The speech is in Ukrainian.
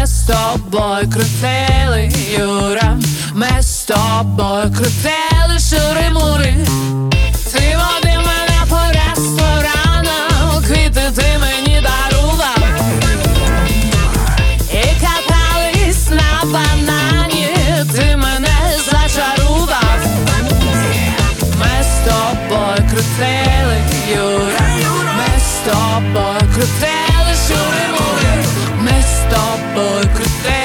Ми з тобою крутили, Юра, ми з тобою крутили шури-мури. Ти водив мене по ресторанах, квіти ти мені дарував, і катались на банані, ти мене зачарував. Ми з тобою крутили, Юра, ми з тобою крутили шури-мури. Ми з тобою крутили.